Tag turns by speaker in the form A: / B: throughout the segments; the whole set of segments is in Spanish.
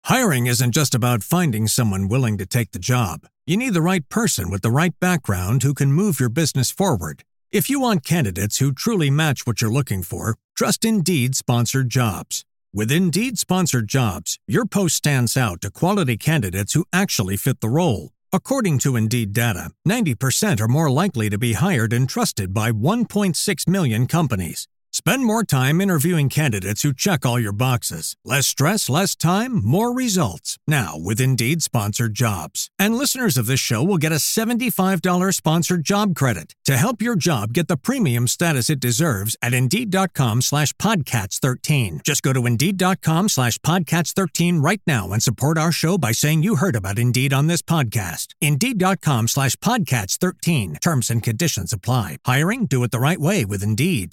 A: Hiring isn't just about finding someone willing to take the job. You need the right person with the right background who can move your business forward. If you want candidates who truly match what you're looking for, trust Indeed Sponsored Jobs. With Indeed Sponsored Jobs, your post stands out to quality candidates who actually fit the role. According to Indeed data, 90% are more likely to be hired and trusted by 1.6 million companies. Spend more time interviewing candidates who check all your boxes. Less stress, less time, more results. Now with Indeed Sponsored Jobs. And listeners of this show will get a $75 sponsored job credit to help your job get the premium status it deserves at Indeed.com/Podcats13. Just go to Indeed.com/Podcats13 right now and support our show by saying you heard about Indeed on this podcast. Indeed.com/Podcats13. Terms and conditions apply. Hiring? Do it the right way with Indeed.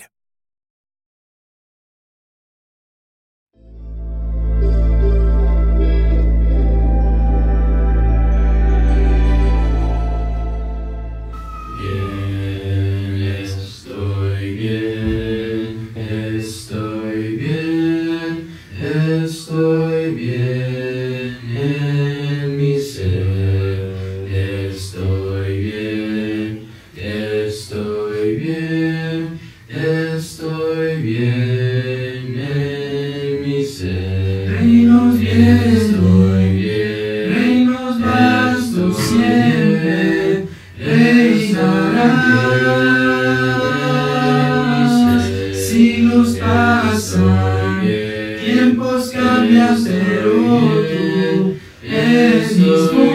B: Estoy bien en mi ser, estoy bien, estoy bien, estoy bien en mi ser. Reinos bien, estoy bien, reinos vastos siempre, reinarán, siglos pasan, tiempos cambias, pero tú mismo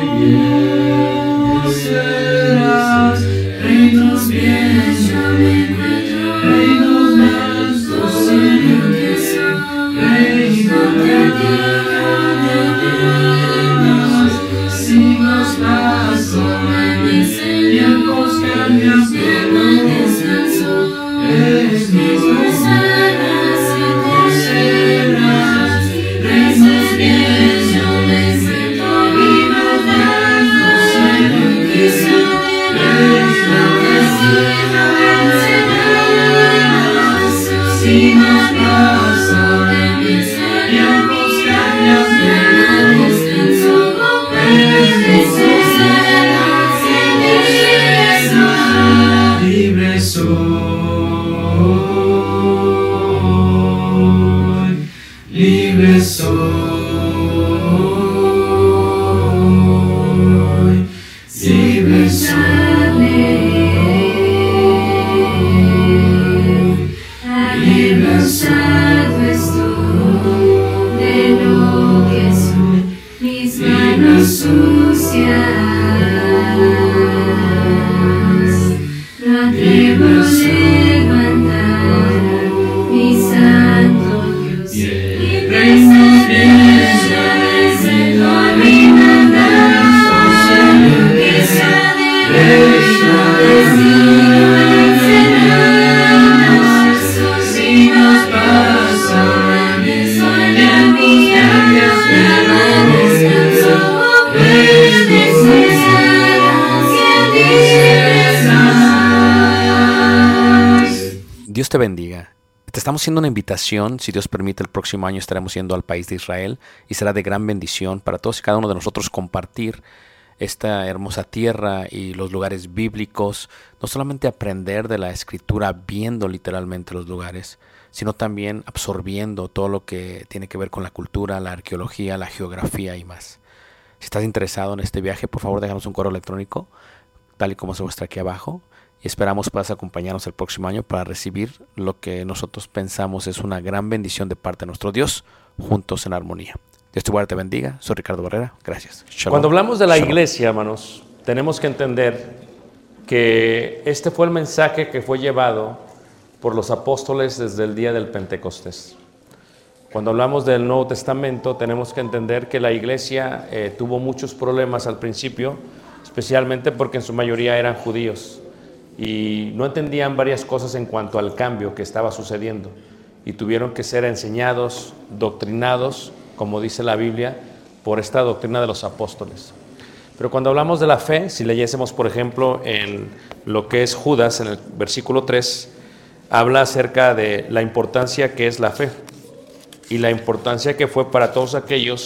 B: serás. Reinos bien, yo me encuentro, reinos vastos siempre, reinarán, siglos pasan, tiempos cambias, pero mismo serás. Reinos bien, yo me encuentro, reinos vastos siempre, siglos pasan, tiempos cambian, pero libre soy, libre soy, libre soy, libre
C: Cansado estoy de lo que soy, mis manos sucias. No atrevo a levantar mi santo Dios.
B: reinos bien, yo me encuentro, reinos vastos siempre, siglos pasan, tiempos cambian, pero
D: Dios te bendiga. Te estamos haciendo una invitación. Si Dios permite, el próximo año estaremos yendo al país de Israel y será de gran bendición para todos y cada uno de nosotros compartir esta hermosa tierra y los lugares bíblicos. No solamente aprender de la Escritura viendo literalmente los lugares, sino también absorbiendo todo lo que tiene que ver con la cultura, la arqueología, la geografía y más. Si estás interesado en este viaje, por favor déjanos un correo electrónico, tal y como se muestra aquí abajo. Y esperamos puedas acompañarnos el próximo año para recibir lo que nosotros pensamos es una gran bendición de parte de nuestro Dios, juntos en armonía. Dios te guarde, te bendiga. Soy Ricardo Barrera. Gracias. Shalom.
E: Cuando hablamos de la
D: Shalom.
E: iglesia, hermanos, tenemos que entender que este fue el mensaje que fue llevado por los apóstoles desde el día del Pentecostés. Cuando hablamos del Nuevo Testamento, tenemos que entender que la iglesia tuvo muchos problemas al principio, especialmente porque en su mayoría eran judíos y no entendían varias cosas en cuanto al cambio que estaba sucediendo y tuvieron que ser enseñados, doctrinados, como dice la Biblia, por esta doctrina de los apóstoles. Pero cuando hablamos de la fe, si leyésemos por ejemplo en lo que es Judas, en el versículo 3, habla acerca de la importancia que es la fe y la importancia que fue para todos aquellos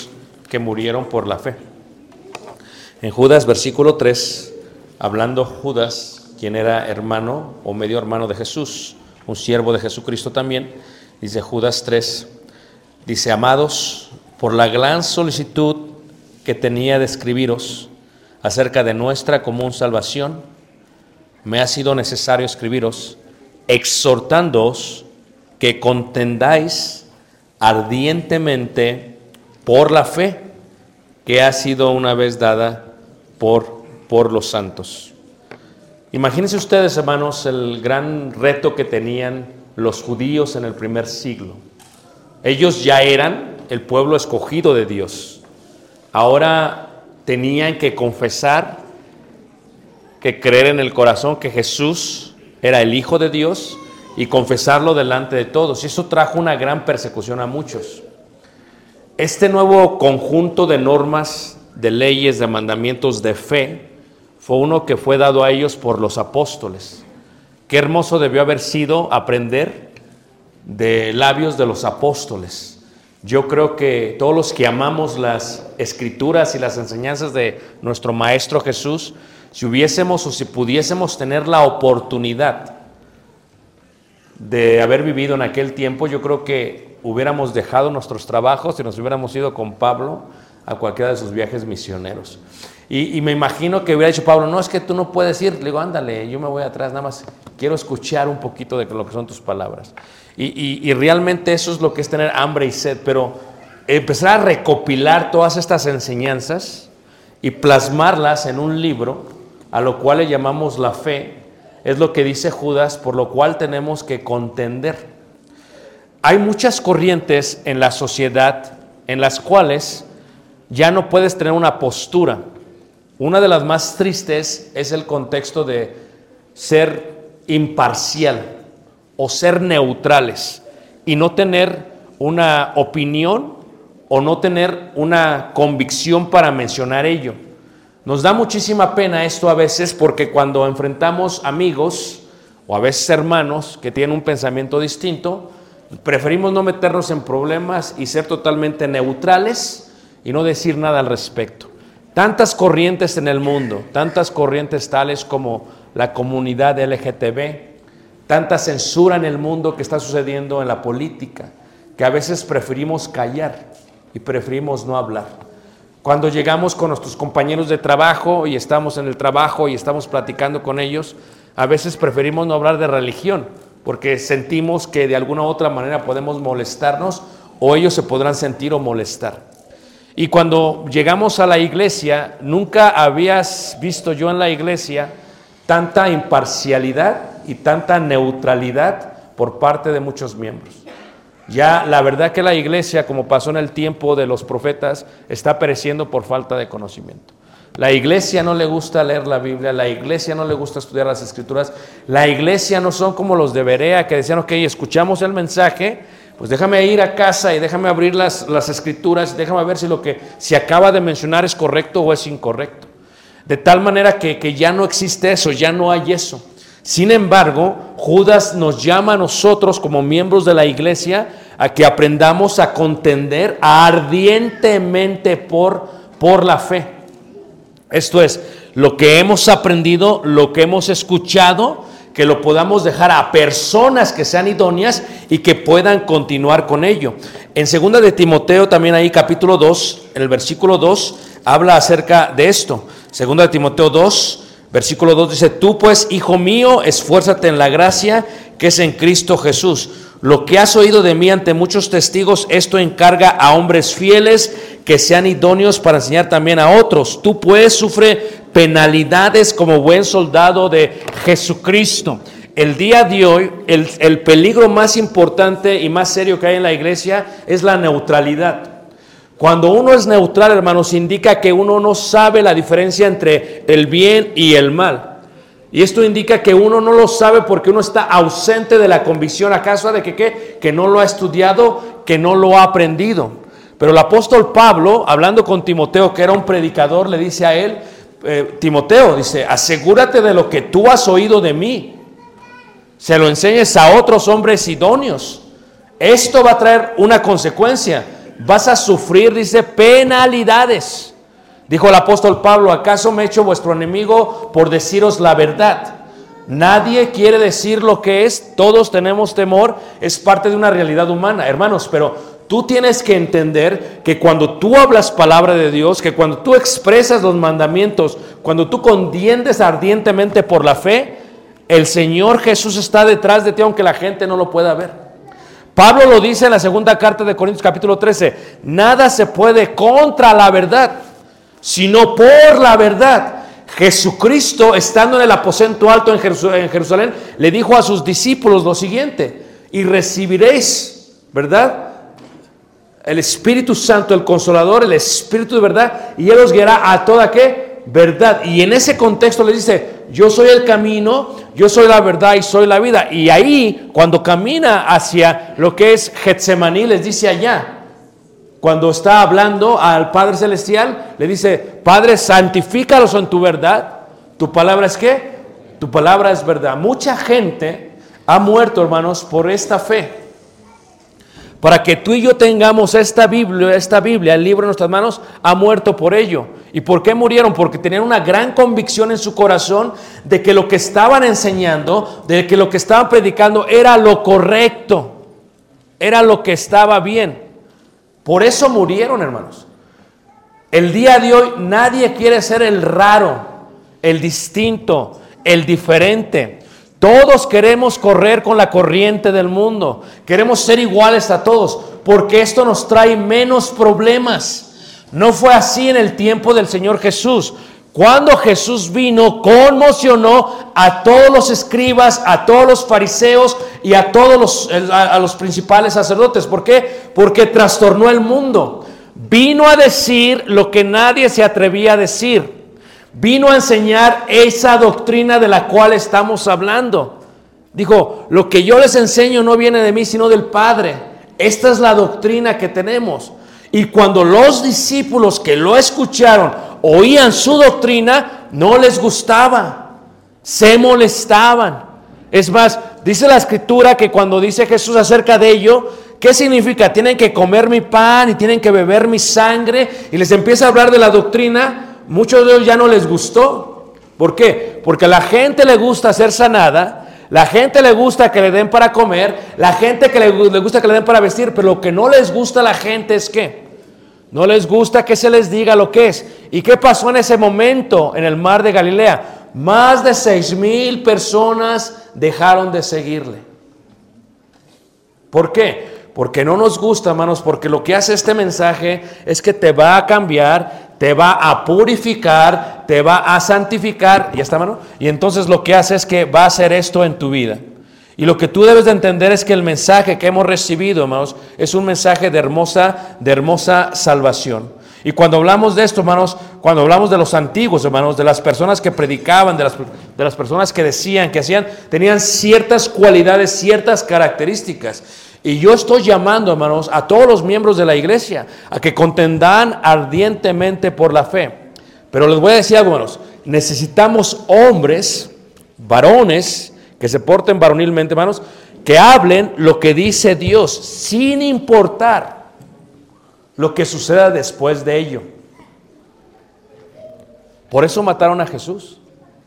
E: que murieron por la fe. En Judas, versículo 3, hablando Judas, quien era hermano o medio hermano de Jesús, un siervo de Jesucristo también, dice Judas 3, dice: amados, por la gran solicitud que tenía de escribiros acerca de nuestra común salvación, me ha sido necesario escribiros, exhortándoos que contendáis ardientemente por la fe que ha sido una vez dada por los santos. Imagínense ustedes, hermanos, el gran reto que tenían los judíos en el primer siglo. Ellos ya eran el pueblo escogido de Dios. Ahora tenían que confesar, que creer en el corazón que Jesús era el Hijo de Dios y confesarlo delante de todos. Y eso trajo una gran persecución a muchos. Este nuevo conjunto de normas, de leyes, de mandamientos de fe, fue uno que fue dado a ellos por los apóstoles. Qué hermoso debió haber sido aprender de labios de los apóstoles. Yo creo que todos los que amamos las escrituras y las enseñanzas de nuestro Maestro Jesús, si hubiésemos o si pudiésemos tener la oportunidad de haber vivido en aquel tiempo, yo creo que hubiéramos dejado nuestros trabajos y nos hubiéramos ido con Pablo a cualquiera de sus viajes misioneros. Y me imagino que hubiera dicho Pablo: no, es que tú no puedes ir. Le digo: ándale, yo me voy atrás, nada más quiero escuchar un poquito de lo que son tus palabras. Y realmente eso es lo que es tener hambre y sed, pero empezar a recopilar todas estas enseñanzas y plasmarlas en un libro, a lo cual le llamamos la fe, es lo que dice Judas, por lo cual tenemos que contender. Hay muchas corrientes en la sociedad en las cuales ya no puedes tener una postura. Una de las más tristes es el contexto de ser imparcial o ser neutrales y no tener una opinión o no tener una convicción para mencionar ello. Nos da muchísima pena esto a veces, porque cuando enfrentamos amigos o a veces hermanos que tienen un pensamiento distinto, preferimos no meternos en problemas y ser totalmente neutrales y no decir nada al respecto. Tantas corrientes en el mundo, tantas corrientes tales como la comunidad LGTB, tanta censura en el mundo que está sucediendo en la política, que a veces preferimos callar y preferimos no hablar. Cuando llegamos con nuestros compañeros de trabajo y estamos en el trabajo y estamos platicando con ellos, a veces preferimos no hablar de religión, porque sentimos que de alguna u otra manera podemos molestarnos o ellos se podrán sentir o molestar. Y cuando llegamos a la iglesia, nunca habías visto yo en la iglesia tanta imparcialidad y tanta neutralidad por parte de muchos miembros. Ya la verdad que la iglesia, como pasó en el tiempo de los profetas, está pereciendo por falta de conocimiento. La iglesia no le gusta leer la Biblia, la iglesia no le gusta estudiar las escrituras, la iglesia no son como los de Berea que decían: ok, escuchamos el mensaje, pues déjame ir a casa y déjame abrir las escrituras, déjame ver si lo que se acaba de mencionar es correcto o es incorrecto. De tal manera que ya no existe eso, ya no hay eso. Sin embargo, Judas nos llama a nosotros como miembros de la iglesia a que aprendamos a contender ardientemente por la fe. Esto es, lo que hemos aprendido, lo que hemos escuchado, que lo podamos dejar a personas que sean idóneas y que puedan continuar con ello. En 2 de Timoteo, también ahí capítulo 2, en el versículo 2, habla acerca de esto. 2 de Timoteo 2, versículo 2 dice: tú pues, hijo mío, esfuérzate en la gracia que es en Cristo Jesús. Lo que has oído de mí ante muchos testigos, esto encarga a hombres fieles que sean idóneos para enseñar también a otros. Tú pues sufre penalidades como buen soldado de Jesucristo. El día de hoy, el peligro más importante y más serio que hay en la iglesia es la neutralidad. Cuando uno es neutral, hermanos, indica que uno no sabe la diferencia entre el bien y el mal. Y esto indica que uno no lo sabe porque uno está ausente de la convicción. ¿Acaso de que qué? Que no lo ha estudiado, que no lo ha aprendido. Pero el apóstol Pablo, hablando con Timoteo, que era un predicador, le dice a él: Timoteo, dice, asegúrate de lo que tú has oído de mí, se lo enseñes a otros hombres idóneos. Esto va a traer una consecuencia. vas a sufrir, dice, penalidades. Dijo el apóstol Pablo, ¿acaso me he hecho vuestro enemigo por deciros la verdad? Nadie quiere decir lo que es, todos tenemos temor, es parte de una realidad humana, hermanos, pero tú tienes que entender que cuando tú hablas palabra de Dios, que cuando tú expresas los mandamientos, cuando tú contiendes ardientemente por la fe, el Señor Jesús está detrás de ti, aunque la gente no lo pueda ver. Pablo lo dice en la segunda carta de Corintios capítulo 13, nada se puede contra la verdad, sino por la verdad. Jesucristo, estando en el aposento alto en Jerusalén, le dijo a sus discípulos lo siguiente, y recibiréis, ¿verdad?, el Espíritu Santo, el Consolador, el Espíritu de verdad, y Él os guiará a toda, ¿qué?, verdad. Y en ese contexto le dice, yo soy el camino, yo soy la verdad y soy la vida. Y ahí, cuando camina hacia lo que es Getsemaní, les dice allá, cuando está hablando al Padre Celestial, le dice, Padre, santifícalos en tu verdad. ¿Tu palabra es qué? Tu palabra es verdad. Mucha gente ha muerto, hermanos, por esta fe. Para que tú y yo tengamos esta Biblia, el libro en nuestras manos, ha muerto por ello. ¿Y por qué murieron? Porque tenían una gran convicción en su corazón de que lo que estaban enseñando, de que lo que estaban predicando era lo correcto, era lo que estaba bien. Por eso murieron, hermanos. El día de hoy nadie quiere ser el raro, el distinto, el diferente. Todos queremos correr con la corriente del mundo. Queremos ser iguales a todos, porque esto nos trae menos problemas. No fue así en el tiempo del Señor Jesús. Cuando Jesús vino, conmocionó a todos los escribas, a todos los fariseos y a todos los principales sacerdotes. ¿Por qué? Porque trastornó el mundo. Vino a decir lo que nadie se atrevía a decir. Vino a enseñar esa doctrina de la cual estamos hablando. Dijo, lo que yo les enseño no viene de mí, sino del Padre. Esta es la doctrina que tenemos. Y cuando los discípulos que lo escucharon oían su doctrina, no les gustaba, se molestaban. Es más, dice la Escritura que cuando dice Jesús acerca de ello, ¿qué significa? Tienen que comer mi pan y tienen que beber mi sangre, y les empieza a hablar de la doctrina. Muchos de ellos ya no les gustó. ¿Por qué? Porque a la gente le gusta ser sanada, la gente le gusta que le den para comer, la gente que le gusta que le den para vestir, pero lo que no les gusta a la gente es ¿qué? No les gusta que se les diga lo que es. ¿Y qué pasó en ese momento en el mar de Galilea? Más de 6,000 personas dejaron de seguirle. ¿Por qué? Porque no nos gusta, hermanos, porque lo que hace este mensaje es que te va a cambiar, te va a purificar, te va a santificar. ¿Ya está, hermano? Y entonces lo que hace es que va a hacer esto en tu vida. Y lo que tú debes de entender es que el mensaje que hemos recibido, hermanos, es un mensaje de hermosa salvación. Y cuando hablamos de esto, hermanos, cuando hablamos de los antiguos, hermanos, de las personas que predicaban, de las personas que decían, que hacían, tenían ciertas cualidades, ciertas características. Y yo estoy llamando, hermanos, a todos los miembros de la iglesia a que contendan ardientemente por la fe. Pero les voy a decir algo, hermanos, necesitamos hombres, varones, que se porten varonilmente, hermanos, que hablen lo que dice Dios, sin importar lo que suceda después de ello. Por eso mataron a Jesús,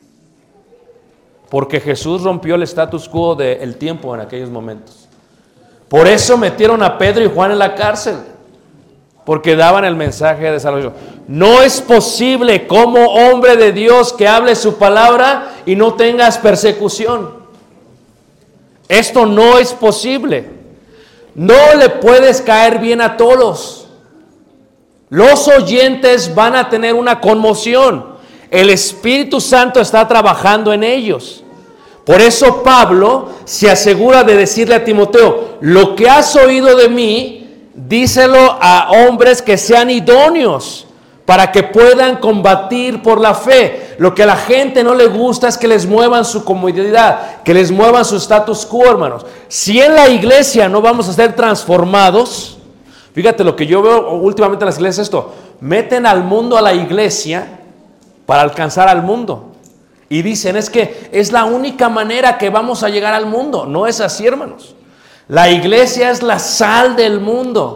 E: porque Jesús rompió el status quo del tiempo en aquellos momentos. Por eso metieron a Pedro y Juan en la cárcel, porque daban el mensaje de salvación. No es posible como hombre de Dios que hable su palabra y no tengas persecución. Esto no es posible. No le puedes caer bien a todos. Los oyentes van a tener una conmoción. El Espíritu Santo está trabajando en ellos. Por eso Pablo se asegura de decirle a Timoteo, lo que has oído de mí, díselo a hombres que sean idóneos para que puedan combatir por la fe. Lo que a la gente no le gusta es que les muevan su comodidad, que les muevan su status quo, hermanos. Si en la iglesia no vamos a ser transformados, fíjate lo que yo veo últimamente en las iglesias, esto, meten al mundo a la iglesia para alcanzar al mundo. Y dicen, es que es la única manera que vamos a llegar al mundo. No es así, hermanos. La iglesia es la sal del mundo.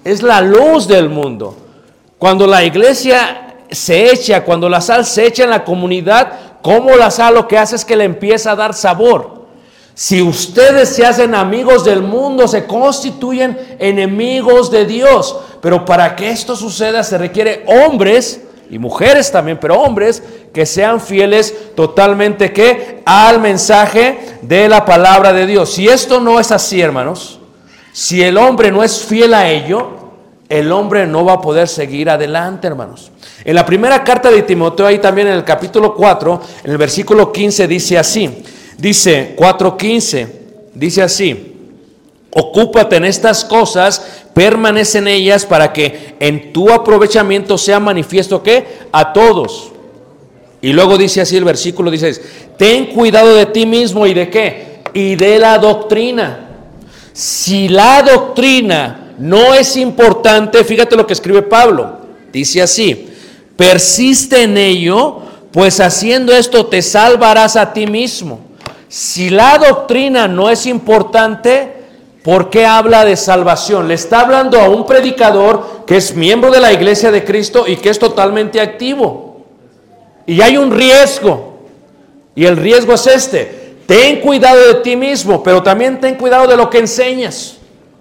E: es la luz del mundo. Cuando la iglesia se echa, cuando la sal se echa en la comunidad, ¿cómo la sal lo que hace es que le empieza a dar sabor? Si ustedes se hacen amigos del mundo, se constituyen enemigos de Dios. Pero para que esto suceda se requiere hombres y mujeres también, pero hombres que sean fieles totalmente ¿qué? Al mensaje de la palabra de Dios. Si esto no es así, hermanos, si el hombre no es fiel a ello, el hombre no va a poder seguir adelante, hermanos. En la primera carta de Timoteo, ahí también en el capítulo 4, en el versículo 15 dice así. Dice 4:15, dice así: ocúpate en estas cosas, permanece en ellas para que en tu aprovechamiento sea manifiesto ¿qué? A todos. Y luego dice así el versículo 16: ten cuidado de ti mismo y de ¿qué? Y de la doctrina. Si la doctrina no es importante, fíjate lo que escribe Pablo. Dice así: persiste en ello, pues haciendo esto te salvarás a ti mismo. Si la doctrina no es importante, ¿por qué habla de salvación? Le está hablando a un predicador que es miembro de la iglesia de Cristo y que es totalmente activo. Y hay un riesgo. Y el riesgo es este: ten cuidado de ti mismo, pero también ten cuidado de lo que enseñas.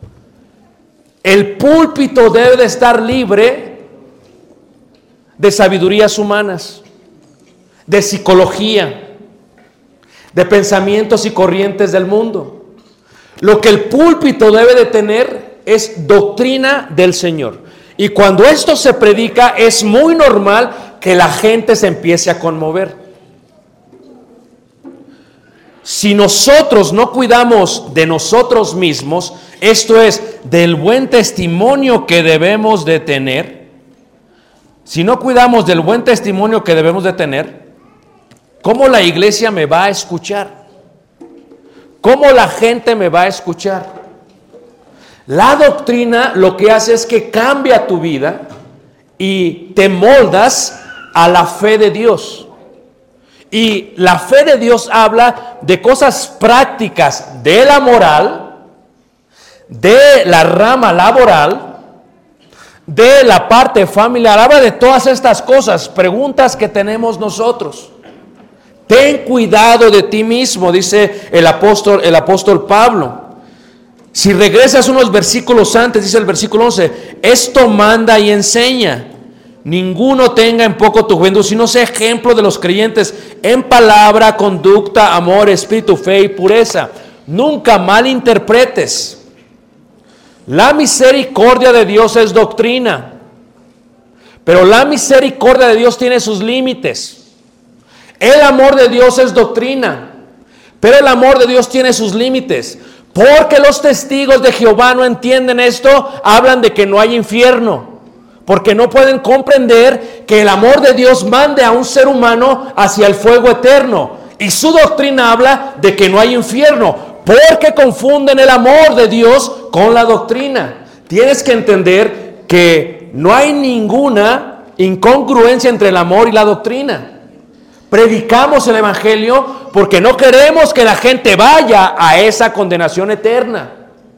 E: El púlpito debe de estar libre de sabidurías humanas, de psicología, de pensamientos y corrientes del mundo. Lo que el púlpito debe de tener es doctrina del Señor. Y cuando esto se predica, es muy normal que la gente se empiece a conmover. Si nosotros no cuidamos de nosotros mismos, esto es, del buen testimonio que debemos de tener, si no cuidamos del buen testimonio que debemos de tener, ¿cómo la iglesia me va a escuchar? ¿Cómo la gente me va a escuchar? La doctrina lo que hace es que cambia tu vida y te moldas a la fe de Dios. Y la fe de Dios habla de cosas prácticas de la moral, de la rama laboral, de la parte familiar. Habla de todas estas cosas, preguntas que tenemos nosotros. Ten cuidado de ti mismo, dice el apóstol Pablo. Si regresas unos versículos antes, dice el versículo 11, esto manda y enseña. Ninguno tenga en poco tu juventud, sino sea ejemplo de los creyentes en palabra, conducta, amor, espíritu, fe y pureza. Nunca malinterpretes. La misericordia de Dios es doctrina, pero la misericordia de Dios tiene sus límites. El amor de Dios es doctrina, pero el amor de Dios tiene sus límites. Porque los testigos de Jehová no entienden esto, hablan de que no hay infierno. Porque no pueden comprender que el amor de Dios mande a un ser humano hacia el fuego eterno. Y su doctrina habla de que no hay infierno. Porque confunden el amor de Dios con la doctrina. Tienes que entender que no hay ninguna incongruencia entre el amor y la doctrina. Predicamos el evangelio porque no queremos que la gente vaya a esa condenación eterna.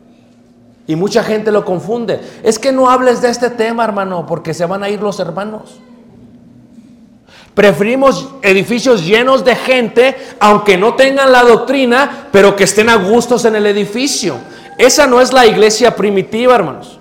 E: Y mucha gente lo confunde. Es que no hables de este tema, hermano, porque se van a ir los hermanos. Preferimos edificios llenos de gente, aunque no tengan la doctrina, pero que estén a gustos en el edificio. Esa no es la iglesia primitiva, hermanos.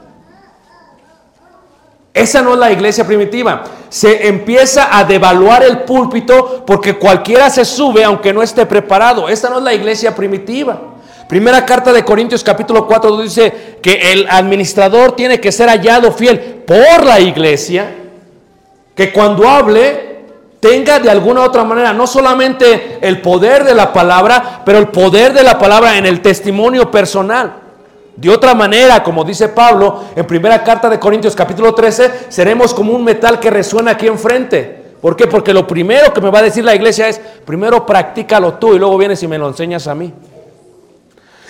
E: Esa no es la iglesia primitiva. Se empieza a devaluar el púlpito porque cualquiera se sube aunque no esté preparado. Esta no es la iglesia primitiva. Primera carta de Corintios capítulo 4 dice que el administrador tiene que ser hallado fiel por la iglesia, que cuando hable tenga de alguna u otra manera no solamente el poder de la palabra, pero el poder de la palabra en el testimonio personal. De otra manera, como dice Pablo en primera carta de Corintios capítulo 13, seremos como un metal que resuena aquí enfrente. ¿Por qué? Porque lo primero que me va a decir la iglesia es, primero practícalo tú y luego vienes y me lo enseñas a mí.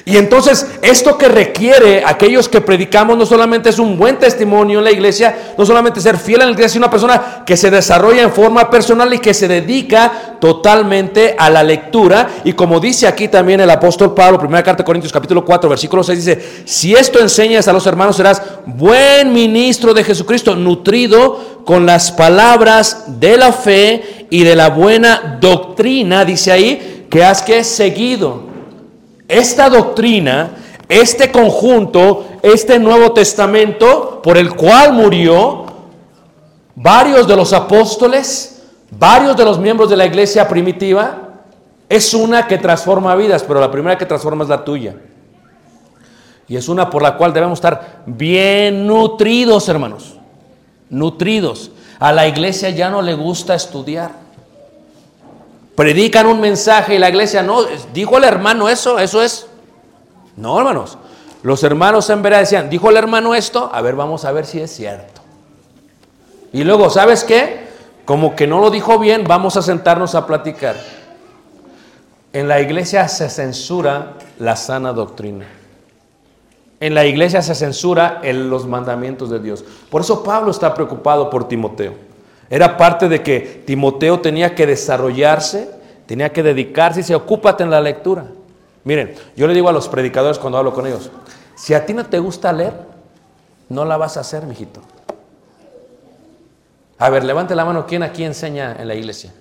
E: Y entonces esto que requiere aquellos que predicamos no solamente es un buen testimonio en la iglesia, no solamente ser fiel en la iglesia, sino una persona que se desarrolla en forma personal y que se dedica totalmente a la lectura. Y como dice aquí también el apóstol Pablo, primera carta de Corintios capítulo 4 versículo 6, dice: si esto enseñas a los hermanos, serás buen ministro de Jesucristo, nutrido con las palabras de la fe y de la buena doctrina, dice ahí, que has que seguido. Esta doctrina, este conjunto, este Nuevo Testamento por el cual murió varios de los apóstoles, varios de los miembros de la iglesia primitiva, es una que transforma vidas, pero la primera que transforma es la tuya. Y es una por la cual debemos estar bien nutridos, hermanos. Nutridos. A la iglesia ya no le gusta estudiar. Predican un mensaje y la iglesia no, dijo el hermano eso es. No, hermanos. Los hermanos en verdad decían, dijo el hermano esto, a ver, vamos a ver si es cierto. Y luego, ¿sabes qué? Como que no lo dijo bien, vamos a sentarnos a platicar. En la iglesia se censura la sana doctrina. En la iglesia se censura los mandamientos de Dios. Por eso Pablo está preocupado por Timoteo. Era parte de que Timoteo tenía que desarrollarse, tenía que dedicarse y dice, ocúpate en la lectura. Miren, yo le digo a los predicadores cuando hablo con ellos, si a ti no te gusta leer, no la vas a hacer, mijito. A ver, levante la mano, ¿quién aquí enseña en la iglesia?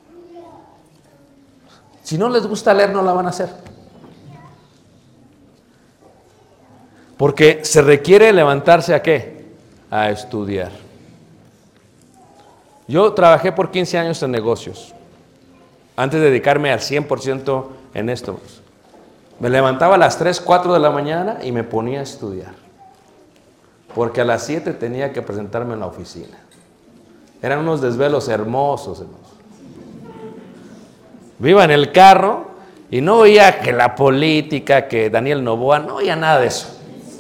E: Si no les gusta leer, no la van a hacer. Porque se requiere levantarse ¿a qué? A estudiar. Yo trabajé por 15 años en negocios, antes de dedicarme al 100% en esto. Me levantaba a las 3, 4 de la mañana y me ponía a estudiar. Porque a las 7 tenía que presentarme en la oficina. Eran unos desvelos hermosos, hermanos. Iba en el carro y no oía que la política, que Daniel Noboa, no oía nada de eso.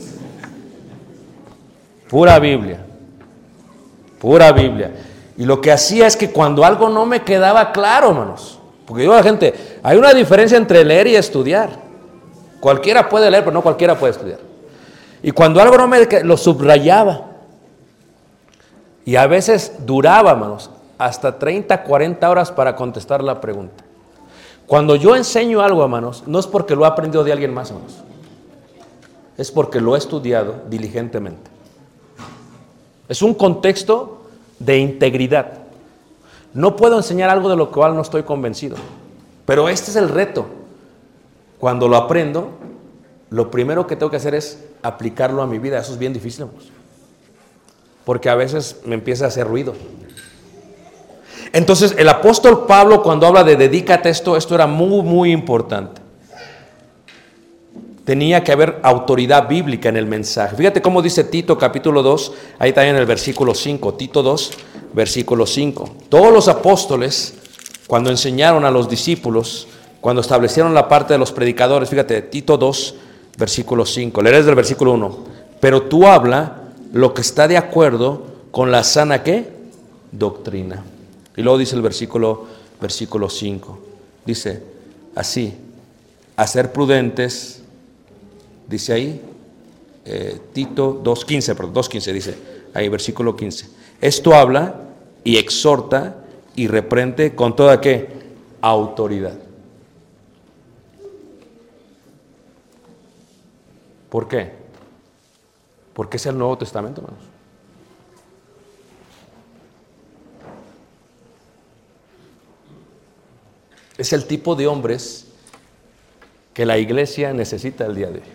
E: Pura Biblia. Pura Biblia. Y lo que hacía es que cuando algo no me quedaba claro, hermanos, porque digo a la gente, hay una diferencia entre leer y estudiar. Cualquiera puede leer, pero no cualquiera puede estudiar. Y cuando algo no me quedaba, lo subrayaba. Y a veces duraba, hermanos, hasta 30, 40 horas para contestar la pregunta. Cuando yo enseño algo, hermanos, no es porque lo he aprendido de alguien más, hermanos. Es porque lo he estudiado diligentemente. Es un contexto de integridad. No puedo enseñar algo de lo cual no estoy convencido. Pero este es el reto. Cuando lo aprendo, lo primero que tengo que hacer es aplicarlo a mi vida. Eso es bien difícil, hermanos. Porque a veces me empieza a hacer ruido. Entonces, el apóstol Pablo, cuando habla de dedícate a esto era muy, muy importante. Tenía que haber autoridad bíblica en el mensaje. Fíjate cómo dice Tito capítulo 2, ahí también en el versículo 5, Tito 2, versículo 5. Todos los apóstoles, cuando enseñaron a los discípulos, cuando establecieron la parte de los predicadores, fíjate, Tito 2, versículo 5, leeré del versículo 1. Pero tú habla lo que está de acuerdo con la sana, ¿qué? Doctrina. Y luego dice el versículo 5, dice así, a ser prudentes. Dice ahí, Tito 2.15 dice, ahí versículo 15. Esto habla y exhorta y reprende con toda ¿qué? Autoridad. ¿Por qué? Porque es el Nuevo Testamento, hermanos. Es el tipo de hombres que la iglesia necesita el día de hoy.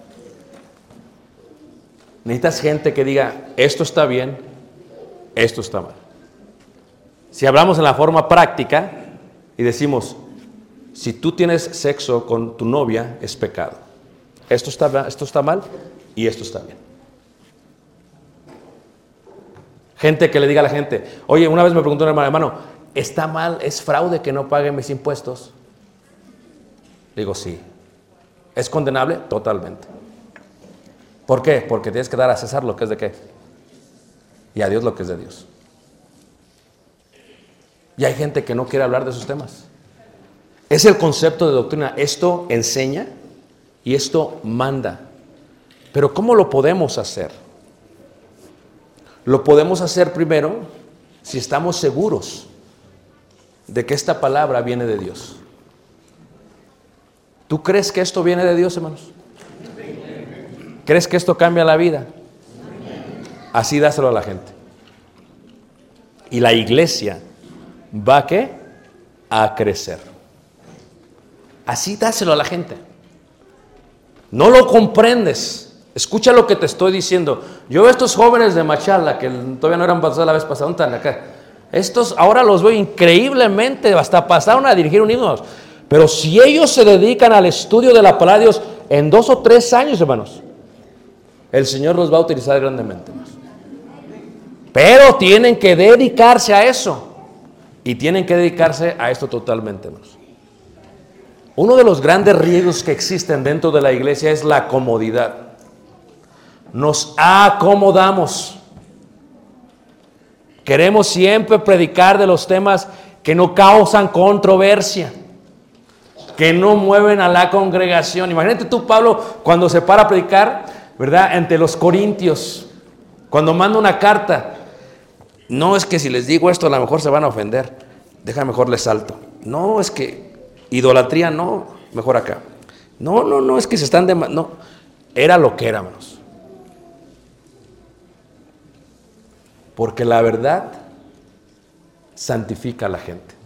E: Necesitas gente que diga, esto está bien, esto está mal. Si hablamos en la forma práctica y decimos, si tú tienes sexo con tu novia, es pecado. Esto está mal y esto está bien. Gente que le diga a la gente, oye, una vez me preguntó un hermano, ¿está mal, es fraude que no pague mis impuestos? Digo, sí. ¿Es condenable? Totalmente. ¿Por qué? Porque tienes que dar a César lo que es de qué. Y a Dios lo que es de Dios. Y hay gente que no quiere hablar de esos temas. Es el concepto de doctrina. Esto enseña Y esto manda. Pero ¿cómo lo podemos hacer? Lo podemos hacer primero si estamos seguros de que esta palabra viene de Dios. ¿Tú crees que esto viene de Dios, hermanos? ¿Crees que esto cambia la vida? Así dáselo a la gente. Y la iglesia va ¿a qué? A crecer. Así dáselo a la gente. No lo comprendes. Escucha lo que te estoy diciendo. Yo veo a estos jóvenes de Machala, que todavía no eran pasados la vez pasada, ¿dónde están acá? Estos ahora los veo increíblemente, hasta pasaron a dirigir un himno. Pero si ellos se dedican al estudio de la palabra de Dios en 2 o 3 años, hermanos, el Señor los va a utilizar grandemente, hermanos. Pero tienen que dedicarse a eso. Y tienen que dedicarse a esto totalmente, hermanos. Uno de los grandes riesgos que existen dentro de la iglesia es la comodidad. Nos acomodamos. Queremos siempre predicar de los temas que no causan controversia, que no mueven a la congregación. Imagínate tú, Pablo, cuando se para a predicar, ¿verdad? Ante los corintios, cuando manda una carta. No, es que si les digo esto a lo mejor se van a ofender. Déjame mejor les salto. No, es que idolatría no, mejor acá. No, es que se están no. Era lo que era, hermanos. Porque la verdad santifica a la gente.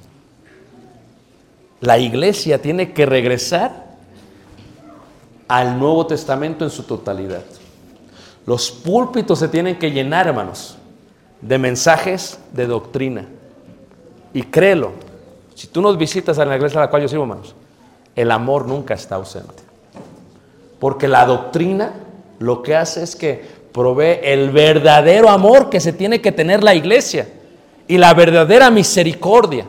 E: La iglesia tiene que regresar al Nuevo Testamento en su totalidad. Los púlpitos se tienen que llenar, hermanos, de mensajes de doctrina. Y créelo, si tú nos visitas en la iglesia a la cual yo sirvo, hermanos, el amor nunca está ausente. Porque la doctrina lo que hace es que provee el verdadero amor que se tiene que tener la iglesia y la verdadera misericordia.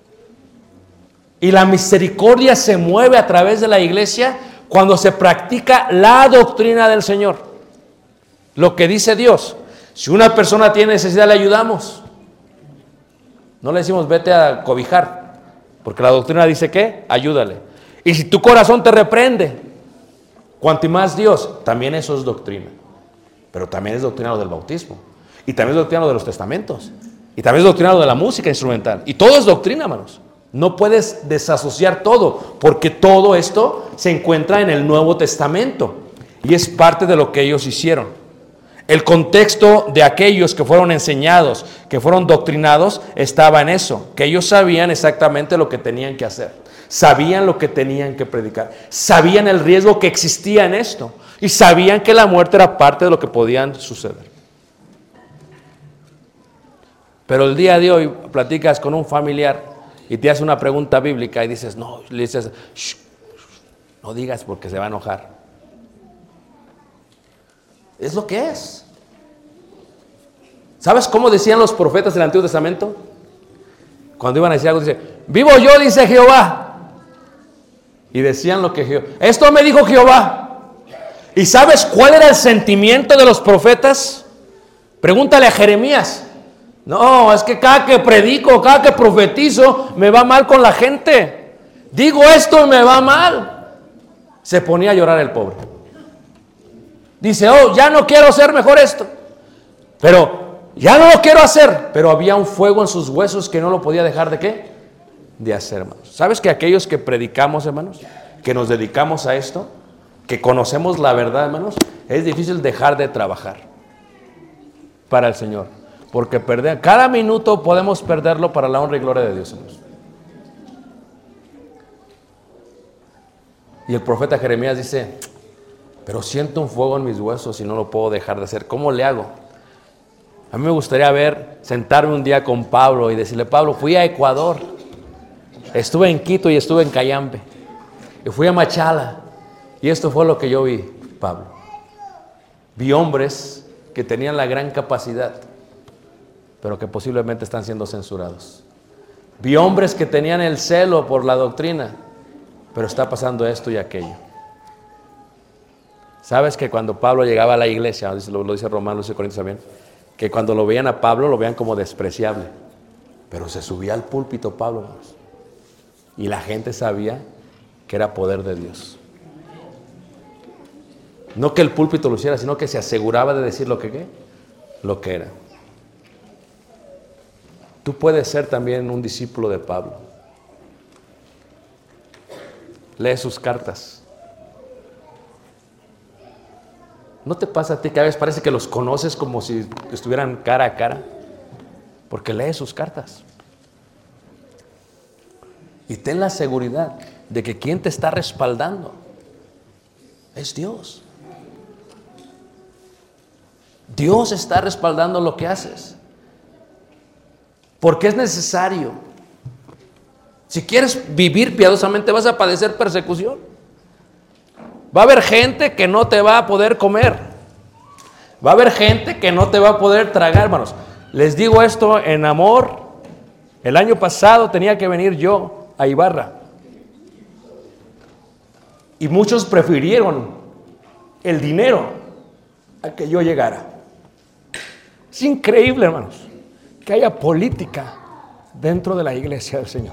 E: Y la misericordia se mueve a través de la iglesia cuando se practica la doctrina del Señor. Lo que dice Dios. Si una persona tiene necesidad, le ayudamos. No le decimos vete a cobijar, porque la doctrina dice que ayúdale. Y si tu corazón te reprende, cuanto más Dios, también eso es doctrina. Pero también es doctrina lo del bautismo. Y también es doctrina lo de los testamentos. Y también es doctrina lo de la música instrumental. Y todo es doctrina, hermanos. No puedes desasociar todo, porque todo esto se encuentra en el Nuevo Testamento. Y es parte de lo que ellos hicieron. El contexto de aquellos que fueron enseñados, que fueron doctrinados, estaba en eso, que ellos sabían exactamente lo que tenían que hacer, sabían lo que tenían que predicar, sabían el riesgo que existía en esto y sabían que la muerte era parte de lo que podían suceder. Pero el día de hoy platicas con un familiar y te hace una pregunta bíblica y dices, no, le dices, shh, no digas porque se va a enojar. Es lo que es. ¿Sabes cómo decían los profetas del Antiguo Testamento? Cuando iban a decir algo, dice, vivo yo, dice Jehová. Y decían lo que Jehová. Esto me dijo Jehová. ¿Y sabes cuál era el sentimiento de los profetas? Pregúntale a Jeremías. No, es que cada que predico, cada que profetizo, me va mal con la gente. Digo esto y me va mal. Se ponía a llorar el pobre. Dice, oh, ya no quiero hacer mejor esto. Pero ya no lo quiero hacer. Pero había un fuego en sus huesos que no lo podía dejar de ¿qué? De hacer, hermanos. ¿Sabes que aquellos que predicamos, hermanos, que nos dedicamos a esto, que conocemos la verdad, hermanos, es difícil dejar de trabajar para el Señor? Porque cada minuto podemos perderlo para la honra y gloria de Dios, hermanos. Y el profeta Jeremías dice, pero siento un fuego en mis huesos y no lo puedo dejar de hacer. ¿Cómo le hago? A mí me gustaría sentarme un día con Pablo y decirle, Pablo, fui a Ecuador, estuve en Quito y estuve en Cayambe, y fui a Machala, y esto fue lo que yo vi, Pablo. Vi hombres que tenían la gran capacidad, pero que posiblemente están siendo censurados. Vi hombres que tenían el celo por la doctrina, pero está pasando esto y aquello. ¿Sabes que cuando Pablo llegaba a la iglesia, lo dice Romanos, lo dice Corintios también, que cuando lo veían a Pablo, lo veían como despreciable? Pero se subía al púlpito Pablo, hermanos, y la gente sabía que era poder de Dios. No que el púlpito lo hiciera, sino que se aseguraba de decir lo que era. Tú puedes ser también un discípulo de Pablo. Lee sus cartas. ¿No te pasa a ti que a veces parece que los conoces como si estuvieran cara a cara? Porque lee sus cartas. Y ten la seguridad de que quien te está respaldando es Dios. Dios está respaldando lo que haces. Porque es necesario. Si quieres vivir piadosamente, vas a padecer persecución. Va a haber gente que no te va a poder comer. Va a haber gente que no te va a poder tragar, hermanos. Les digo esto en amor. El año pasado tenía que venir yo a Ibarra. Y muchos prefirieron el dinero a que yo llegara. Es increíble, hermanos, que haya política dentro de la iglesia del Señor.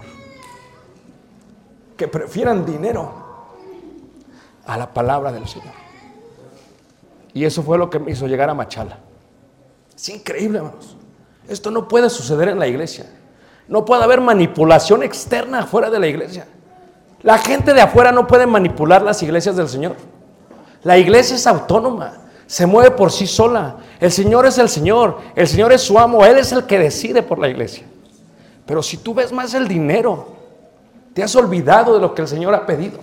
E: Que prefieran dinero a la palabra del Señor. Y eso fue lo que me hizo llegar a Machala. Es increíble, hermanos. Esto no puede suceder en la iglesia. No puede haber manipulación externa afuera de la iglesia. La gente de afuera no puede manipular las iglesias del Señor. La iglesia es autónoma, se mueve por sí sola. El Señor es el Señor es su amo, Él es el que decide por la iglesia. Pero si tú ves más el dinero, te has olvidado de lo que el Señor ha pedido.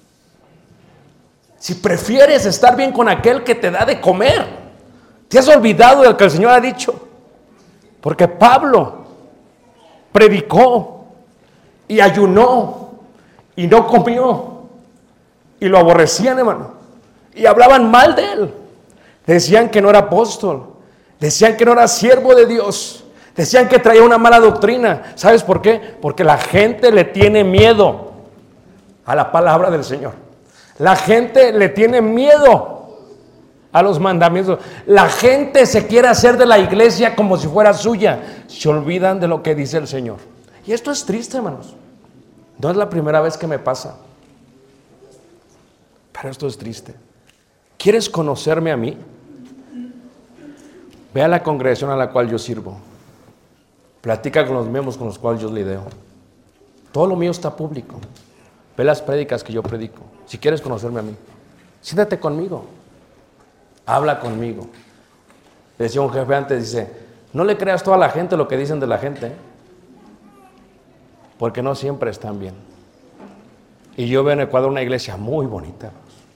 E: Si prefieres estar bien con aquel que te da de comer, te has olvidado de lo que el Señor ha dicho. Porque Pablo predicó y ayunó y no comió y lo aborrecían, hermano, y hablaban mal de él. Decían que no era apóstol, decían que no era siervo de Dios, decían que traía una mala doctrina. ¿Sabes por qué? Porque la gente le tiene miedo a la palabra del Señor. La gente le tiene miedo a los mandamientos. La gente se quiere hacer de la iglesia como si fuera suya. Se olvidan de lo que dice el Señor. Y esto es triste, hermanos. No es la primera vez que me pasa, pero esto es triste. ¿Quieres conocerme a mí? Ve a la congregación a la cual yo sirvo. Platica con los miembros con los cuales yo lidero. Todo lo mío está público. Ve las prédicas que yo predico. Si quieres conocerme a mí, siéntate conmigo. Habla conmigo. Decía un jefe antes, dice, no le creas toda la gente lo que dicen de la gente, porque no siempre están bien. Y yo veo en Ecuador una iglesia muy bonita,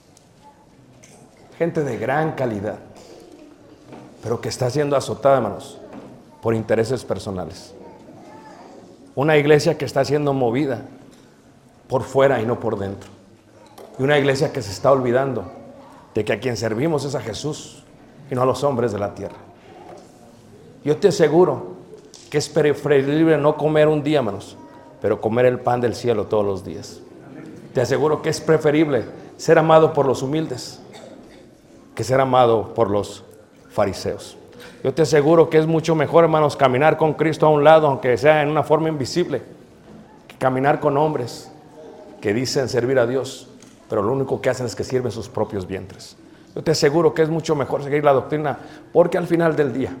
E: gente de gran calidad, pero que está siendo azotada, hermanos, por intereses personales. Una iglesia que está siendo movida por fuera y no por dentro. Y una iglesia que se está olvidando de que a quien servimos es a Jesús y no a los hombres de la tierra. Yo te aseguro que es preferible no comer un día, hermanos, pero comer el pan del cielo todos los días. Te aseguro que es preferible ser amado por los humildes que ser amado por los fariseos. Yo te aseguro que es mucho mejor, hermanos, caminar con Cristo a un lado, aunque sea en una forma invisible, que caminar con hombres que dicen servir a Dios, pero lo único que hacen es que sirven sus propios vientres. Yo te aseguro que es mucho mejor seguir la doctrina, porque al final del día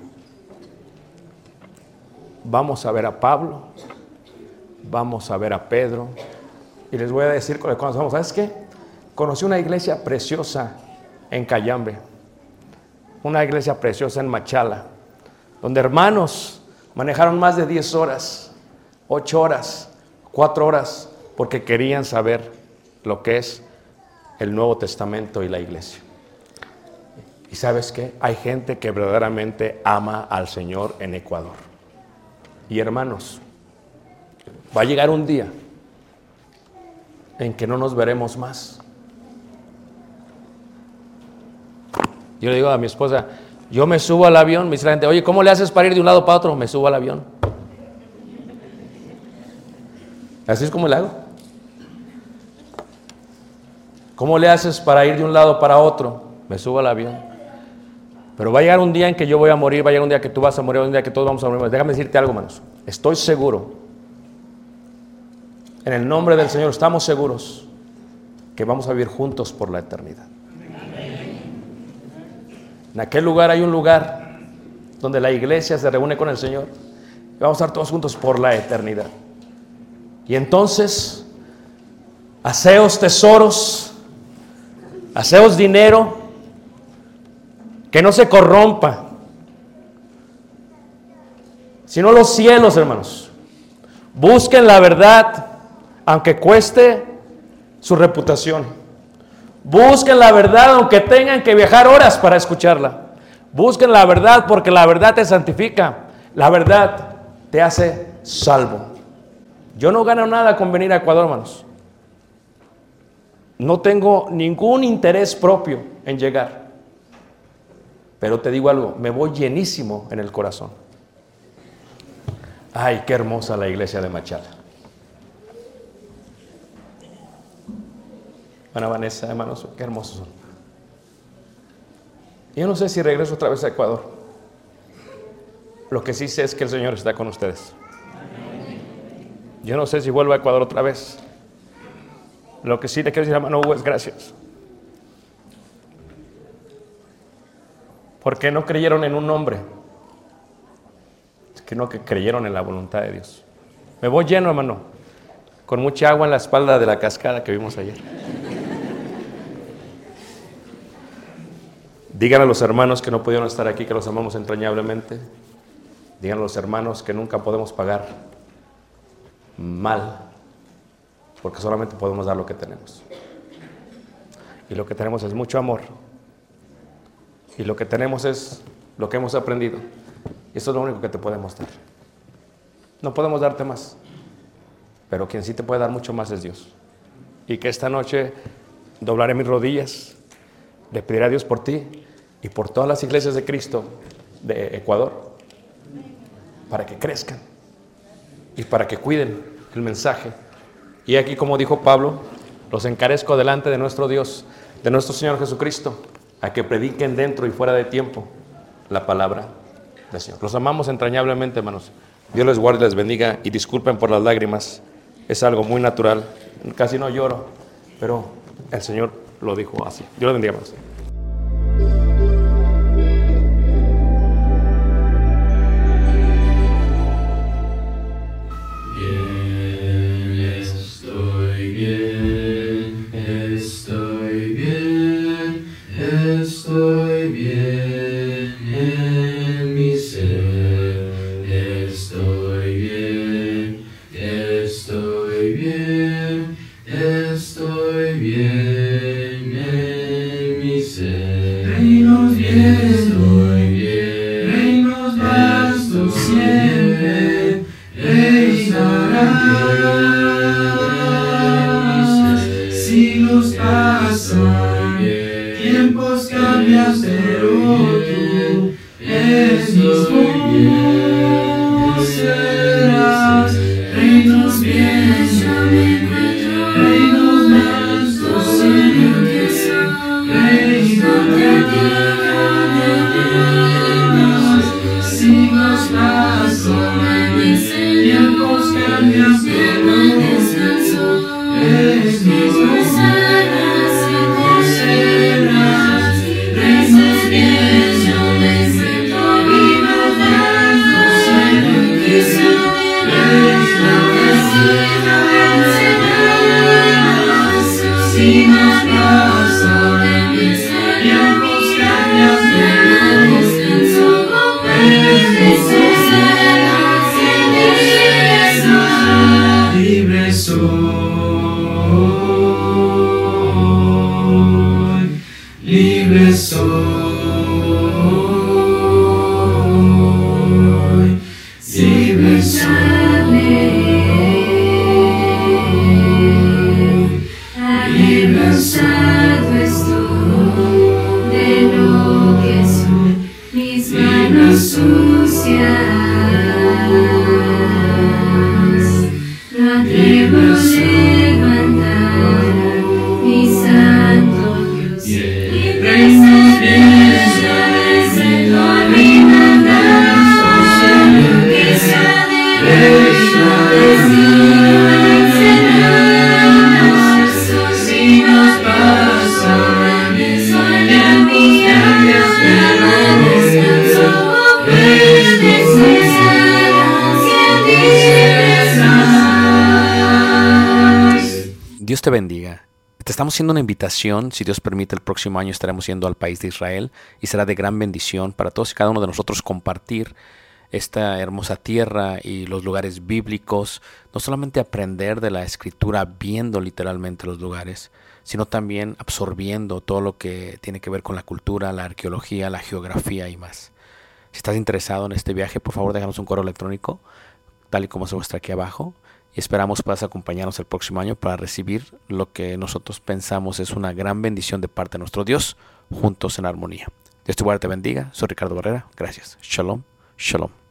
E: vamos a ver a Pablo, vamos a ver a Pedro, y les voy a decir cuando conocemos, ¿sabes qué? Conocí una iglesia preciosa en Cayambe, una iglesia preciosa en Machala, donde hermanos manejaron más de 10 horas, 8 horas, 4 horas, porque querían saber lo que es el Nuevo Testamento y la iglesia. Y ¿sabes qué? Hay gente que verdaderamente ama al Señor en Ecuador. Y hermanos, va a llegar un día en que no nos veremos más. Yo le digo a mi esposa, yo me subo al avión, me dice la gente, oye, ¿cómo le haces para ir de un lado para otro? Me subo al avión. Así es como le hago. ¿Cómo le haces para ir de un lado para otro? Me subo al avión. Pero va a llegar un día en que yo voy a morir, va a llegar un día que tú vas a morir, un día que todos vamos a morir. Déjame decirte algo, hermanos. Estoy seguro, en el nombre del Señor, estamos seguros que vamos a vivir juntos por la eternidad. En aquel lugar hay un lugar donde la iglesia se reúne con el Señor. Y vamos a estar todos juntos por la eternidad. Y entonces, haceos tesoros, haceos dinero, que no se corrompa, sino los cielos, hermanos. Busquen la verdad, aunque cueste su reputación. Busquen la verdad, aunque tengan que viajar horas para escucharla. Busquen la verdad, porque la verdad te santifica. La verdad te hace salvo. Yo no gano nada con venir a Ecuador, hermanos. No tengo ningún interés propio en llegar. Pero te digo algo, me voy llenísimo en el corazón. Ay, qué hermosa la iglesia de Machala. Ana Vanessa, hermanos, qué hermosos son. Yo no sé si regreso otra vez a Ecuador. Lo que sí sé es que el Señor está con ustedes. Yo no sé si vuelvo a Ecuador otra vez. Lo que sí le quiero decir a hermano Hugo es gracias. Porque no creyeron en un hombre, sino que creyeron en la voluntad de Dios. Me voy lleno, hermano, con mucha agua en la espalda de la cascada que vimos ayer. Digan a los hermanos que no pudieron estar aquí, que los amamos entrañablemente. Digan a los hermanos que nunca podemos pagar mal, porque solamente podemos dar lo que tenemos. Y lo que tenemos es mucho amor. Y lo que tenemos es lo que hemos aprendido. Y eso es lo único que te podemos dar. No podemos darte más. Pero quien sí te puede dar mucho más es Dios. Y que esta noche doblaré mis rodillas, le pediré a Dios por ti y por todas las iglesias de Cristo de Ecuador, para que crezcan y para que cuiden el mensaje. Y aquí, como dijo Pablo, los encarezco delante de nuestro Dios, de nuestro Señor Jesucristo, a que prediquen dentro y fuera de tiempo la palabra del Señor. Los amamos entrañablemente, hermanos. Dios les guarde y les bendiga, y disculpen por las lágrimas. Es algo muy natural. Casi no lloro, pero el Señor lo dijo así. Dios les bendiga, hermanos.
B: Estoy bien en mi ser, estoy bien en mi ser. Reinos bien, estoy bien, reinos vastos siempre, reinarán. Siglos pasan, tiempos cambian, pero tú eres mismo serás. Reinos bien, yo me encuentro, reinos vastos siempre, reinos de Dios. Siglos pasan, tiempos cambian, pero descanso, eres mismo serás. Reinos bien, yo me siento vivo, si nos pasan, tiempos cambian, pero descanso, libre soy, libre soy, libre soy,
C: Cansado estoy de lo que son mis manos sucias. No atrevo a levantar mi santo Dios. Y reinos bien, yo desde lo arrinadados, que sea de reino destino encerrados. Si nos pasan, tiempos cambian, pero
D: Dios te bendiga. Te estamos haciendo una invitación, si Dios permite, el próximo año estaremos yendo al país de Israel y será de gran bendición para todos y cada uno de nosotros compartir esta hermosa tierra y los lugares bíblicos, no solamente aprender de la Escritura viendo literalmente los lugares, sino también absorbiendo todo lo que tiene que ver con la cultura, la arqueología, la geografía y más. Si estás interesado en este viaje, por favor déjanos un correo electrónico, tal y como se muestra aquí abajo, y esperamos puedas acompañarnos el próximo año para recibir lo que nosotros pensamos es una gran bendición de parte de nuestro Dios, juntos en armonía. Dios te guarde, te bendiga. Soy Ricardo Barrera. Gracias. Shalom. Shalom.